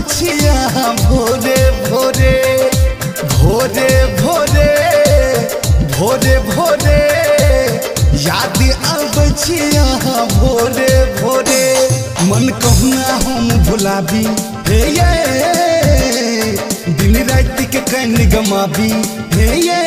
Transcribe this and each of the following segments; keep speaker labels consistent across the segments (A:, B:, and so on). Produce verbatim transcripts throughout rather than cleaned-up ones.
A: छिया भोरे भोरे भोरे भोरे भोरे भोरे याद आबै छिया भोरे भोरे मन कहूना हम भुलाबी हे ये दिन रात के कन गमाबी हे ये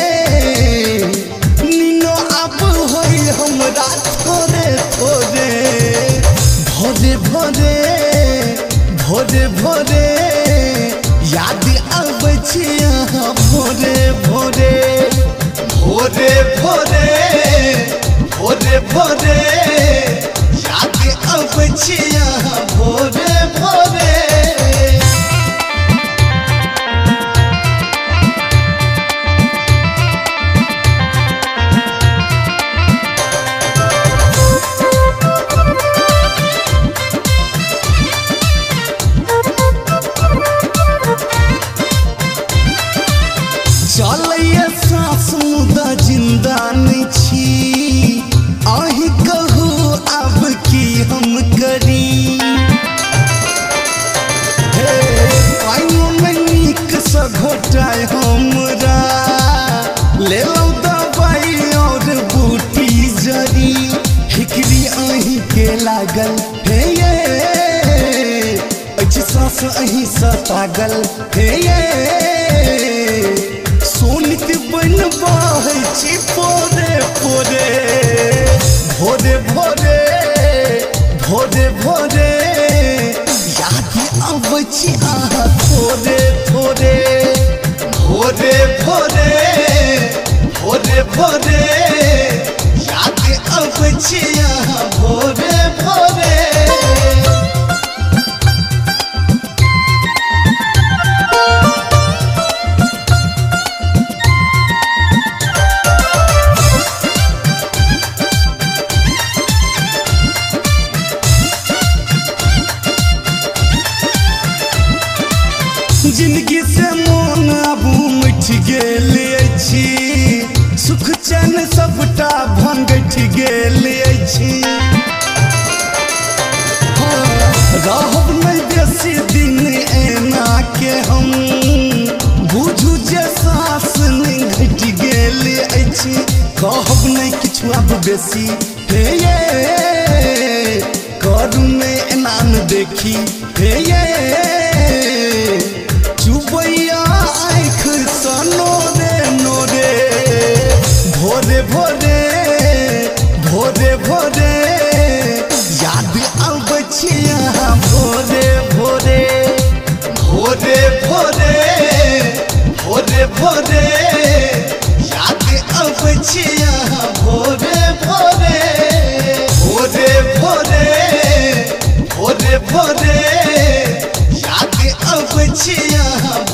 A: नीनो आप होई हमरा थोड़े थोड़े भोरे भोरे भोरे भोरे याद आबै छिया भोरे भोरे भोरे भोरे भोरे भोरे याद आबै छिया भोरे भोरे चलैया सास मुदा जिंदा नहीं छी आही कहू अब की हम करी हे पाइयों में नीक सा घोटाए हमरा ले लो दवाई और बूटी जरी हिकरी आही के लागल हे ये अच्छी सास अही सा पागल हे ये सोनित बनबा छी पोरे पोरे भोरे भोरे भोरे भोरे याद आबै छी अहाँ थोड़े थोड़े भोरे भोरे भोरे भोरे याद आबै छी अहाँ भोरे भोरे जिंदगी से मन आबू मिट गेल अछि सुख चैन सबटा भंगठ गेल अछि रहब नहीं बेसी दिन एना के हम बुझू जे सास नहीं घट गेल अछि कहब नहीं किछु अब बेसी हे ये करू में एना न देखी हे ये चुबैया आँख सा नोरे नोरे भोरे भोरे भोरे भोरे याद आबै छिया भोरे भोरे भोरे भोरे भोरे भोरे याद आबै छिया भोरे भोरे भोरे भोरे भोरे भोरे याद आबै छिया